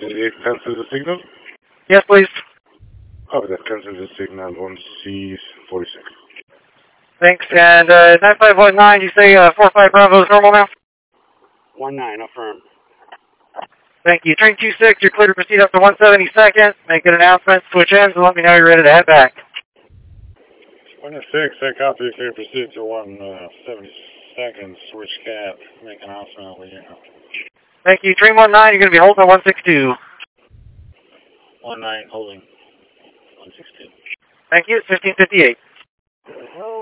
cancel the signal? Yes, please. Oh, that cancels the signal on C46. Thanks. And 9519, you say 45 Bravo is normal now? 19, affirm. Thank you. Train 26, you're clear to proceed up to 172nd. Make an announcement, switch ends, and let me know you're ready to head back. 26, I copy, clear to proceed to 172nd, switch cap, make an announcement over here. Thank you. Train 19, you're going to be holding at 162. 19, holding 162. Thank you. It's 1558.